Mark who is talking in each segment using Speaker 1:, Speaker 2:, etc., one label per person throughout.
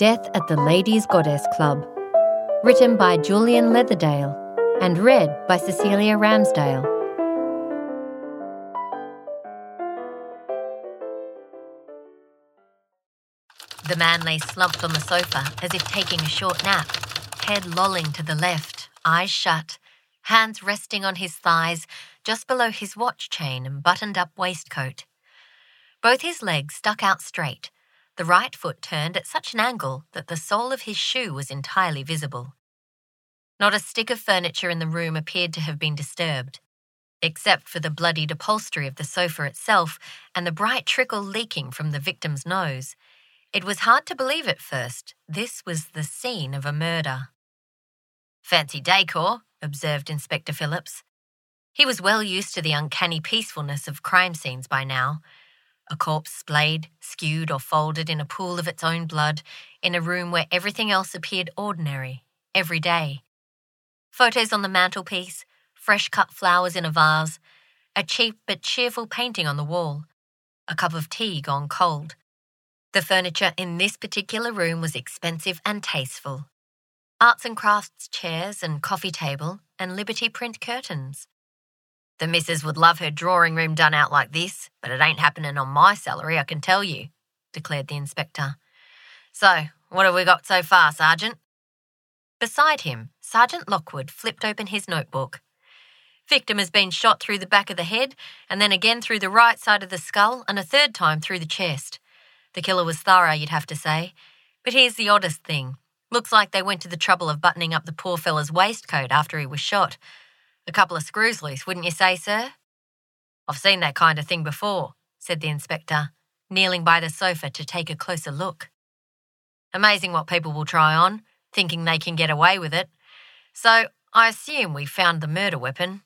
Speaker 1: Death at the Ladies' Goddess Club, written by Julian Leatherdale and read by Cecilia Ramsdale. The man lay slumped on the sofa as if taking a short nap, head lolling to the left, eyes shut, hands resting on his thighs just below his watch chain and buttoned-up waistcoat. Both his legs stuck out straight, the right foot turned at such an angle that the sole of his shoe was entirely visible. Not a stick of furniture in the room appeared to have been disturbed, except for the bloodied upholstery of the sofa itself and the bright trickle leaking from the victim's nose. It was hard to believe at first. This was the scene of a murder. "Fancy decor," observed Inspector Phillips. He was well used to the uncanny peacefulness of crime scenes by now. A corpse splayed, skewed or folded in a pool of its own blood, in a room where everything else appeared ordinary, everyday. Photos on the mantelpiece, fresh-cut flowers in a vase, a cheap but cheerful painting on the wall, a cup of tea gone cold. The furniture in this particular room was expensive and tasteful. Arts and crafts chairs and coffee table and Liberty print curtains. "The missus would love her drawing room done out like this, but it ain't happening on my salary, I can tell you," declared the inspector. "So, what have we got so far, Sergeant?" Beside him, Sergeant Lockwood flipped open his notebook. "Victim has been shot through the back of the head, and then again through the right side of the skull, and a third time through the chest. The killer was thorough, you'd have to say. But here's the oddest thing. Looks like they went to the trouble of buttoning up the poor fella's waistcoat after he was shot. A couple of screws loose, wouldn't you say, sir?" "I've seen that kind of thing before," said the inspector, kneeling by the sofa to take a closer look. "Amazing what people will try on, thinking they can get away with it. So, I assume we found the murder weapon."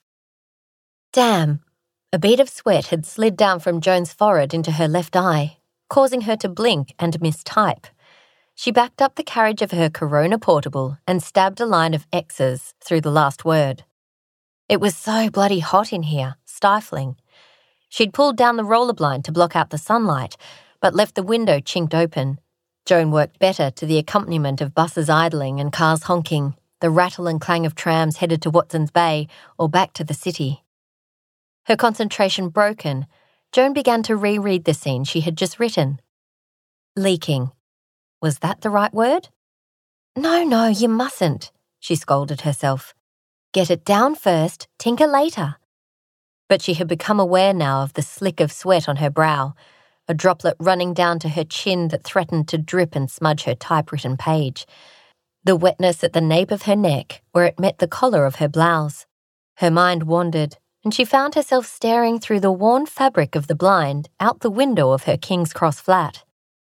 Speaker 1: Damn! A bead of sweat had slid down from Joan's forehead into her left eye, causing her to blink and mistype. She backed up the carriage of her Corona portable and stabbed a line of X's through the last word. It was so bloody hot in here, stifling. She'd pulled down the roller blind to block out the sunlight, but left the window chinked open. Joan worked better to the accompaniment of buses idling and cars honking, the rattle and clang of trams headed to Watson's Bay or back to the city. Her concentration broken, Joan began to reread the scene she had just written. Leaking. Was that the right word? No, you mustn't, she scolded herself. Get it down first, tinker later. But she had become aware now of the slick of sweat on her brow, a droplet running down to her chin that threatened to drip and smudge her typewritten page, the wetness at the nape of her neck where it met the collar of her blouse. Her mind wandered, and she found herself staring through the worn fabric of the blind out the window of her King's Cross flat.